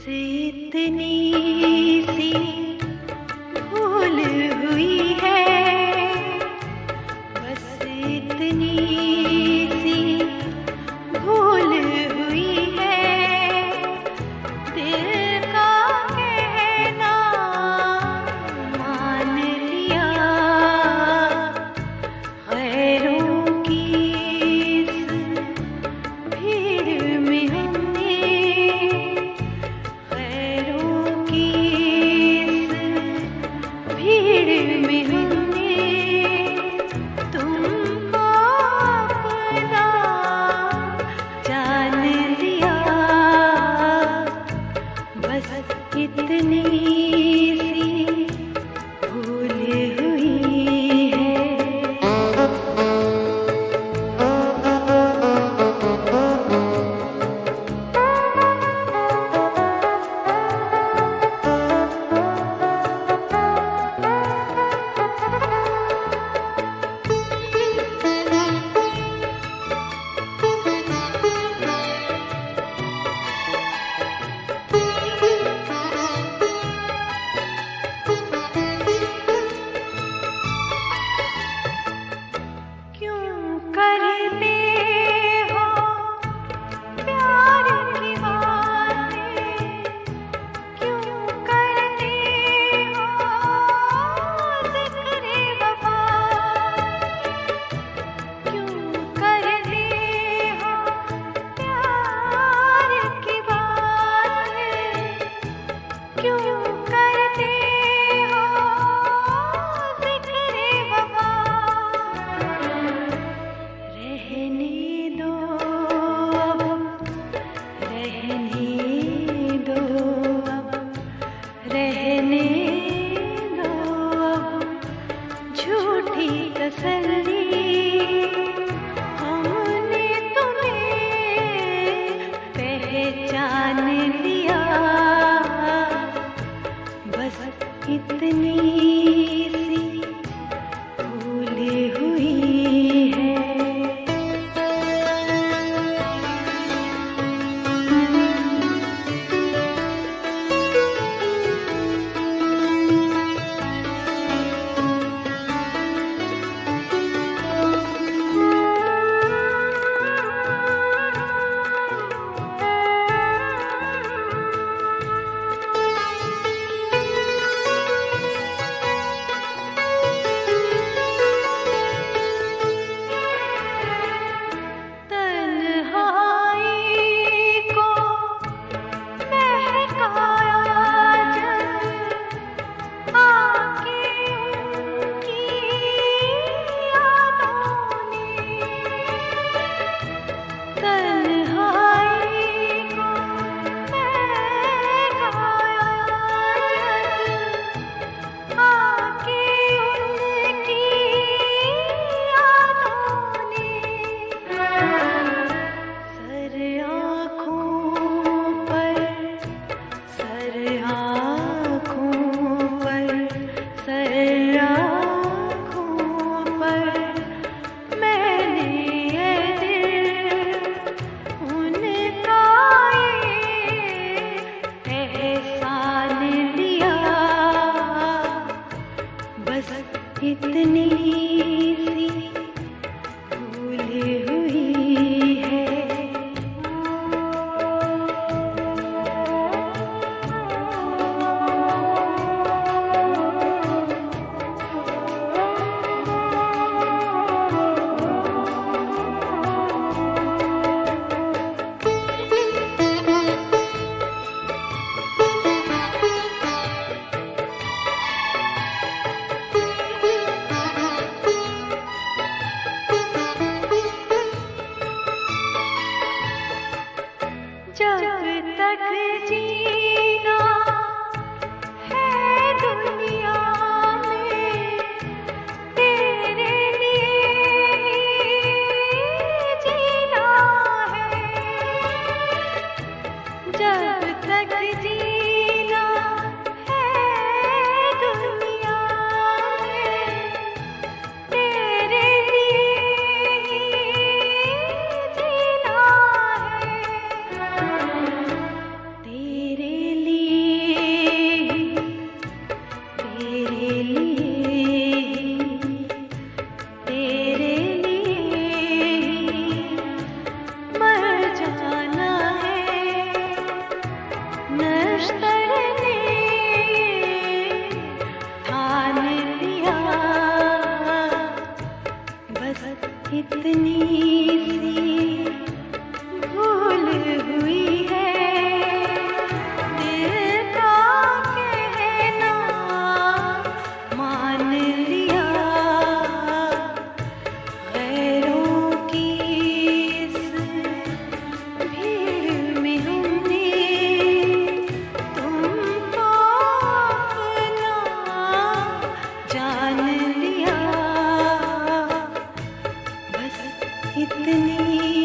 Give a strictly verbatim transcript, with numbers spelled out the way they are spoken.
इतनी सी भूल हुई है, बस इतनी सी भूल हुई है। दिल का कहना मान लिया, गैरों की इस भीड़ में हमने गैरों की इस भीड़ में हमने तुमको अपना जान लिया। बस इतनी सी भूल हुई है। करते हो प्यार की बातें, क्यों करते हो ज़िक्र वफ़ा, क्यों करते हो प्यार की बातें, क्यों करते हो ज़िक्र वफ़ा। रहने दो अब, रहने दो अब, रहने दो अब झूठी तसल्ली। हमने तुम्हें पहचान लिया। बस इतनी सी भूल हुई है। इतनी सी भूल हुई है। जब तक जीना है दुनिया में, तेरे लिए ही जीना है। जब तक जीना है दुनिया में, तेरे लिए ही जीना है। तेरे इतनी